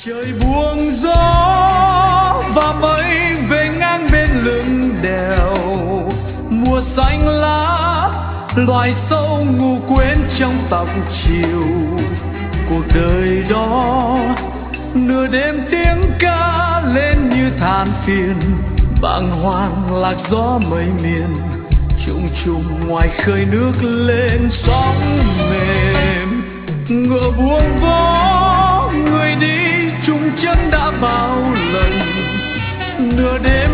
Trời buông gió và mây về ngang bên lưng đèo, mùa xanh lá loài sâu ngủ quên trong tóc chiều. Cuộc đời đó nửa đêm tiếng ca lên như than phiền, bàng hoàng lạc gió mây miền, trùng trùng ngoài khơi nước lên sóng mềm. Ngựa buông vó người đi chung chân đã bao lần, nửa đêm